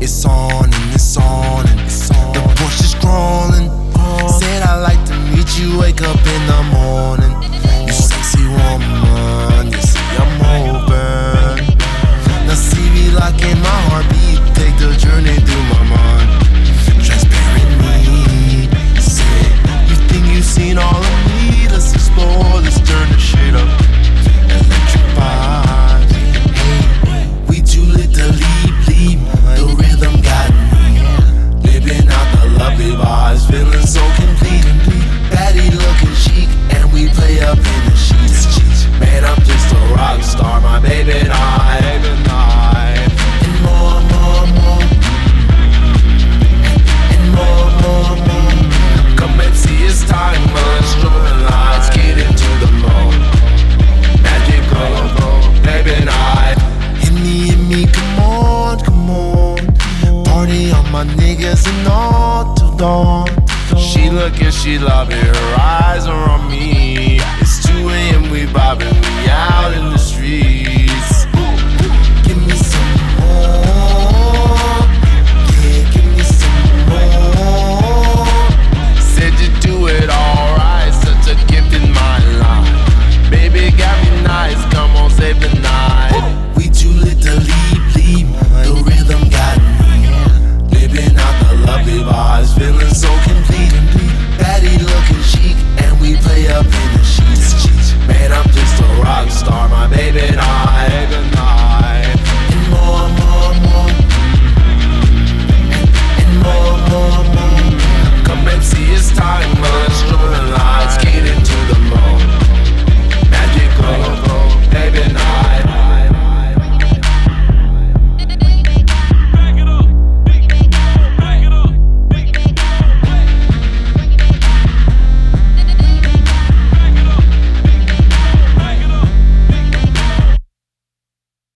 It's on and it's on and it's on. The Porsche's crawling. Said I like to meet you, wake up in the morning. You sexy woman, you see I'm open. Now see me locking my heartbeat, take the journey through my mind. Transparent me, say you think you seen all of me. Let's explore, let's turn the shit up. Electrified, hey, we too lit to leave. The rhythm got me, living out the lovely vibes, feeling so complete. Baddie looking chic, and we play up in the sheets. Man, I'm just a rock star, my baby and I. And more, and more. Come and see it's time, strolling lights, get into the mode. Magical, baby and I. Hit me, come on. Party on my niggas and all till dawn. She looking, she loving, her eyes are on me. It's 2 a.m, we vibing, we out in the streets. Give me some more, yeah, give me some more. Said you do it alright, such a gift in my life. Baby got me nice, come on, save the night. We too lit to leave, the rhythm got me. Living out the lovely vibes, feeling so complete. Baddie looking chic, and we play up in the sheets. Man, I'm just a rock star, my baby and I. And more. And more. Come and see it's time.